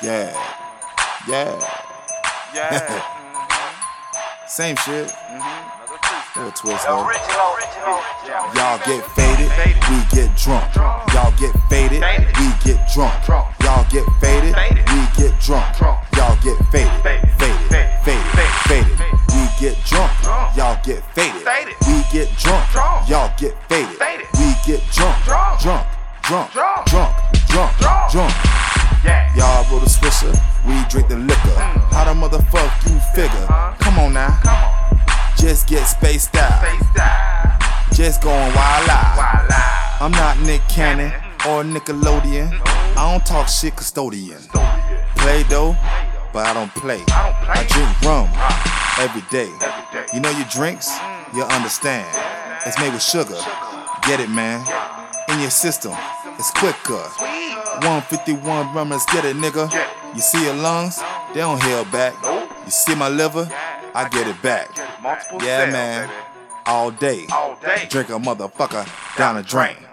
Yeah. Same shit. Little twist though. Y'all get faded, we get drunk. Y'all get faded, we get drunk. Y'all get faded, we get drunk. Y'all get faded, faded. We get drunk, y'all get faded. We get drunk, y'all get faded. We get drunk. Y'all roll the swisher, we drink the liquor. How the motherfuck you figure? Come on now. Just get spaced out. Just going wild out. I'm not Nick Cannon or Nickelodeon. I don't talk shit custodian. Play though, but I don't play. I drink rum every day. You know your drinks, you'll understand. It's made with sugar. Get it, man. In your system, it's quicker. 151 rum, let's get it, nigga. You see your lungs, they don't heal back. You see my liver, I get it back. Yeah, man. All day. Drink a motherfucker down the drain.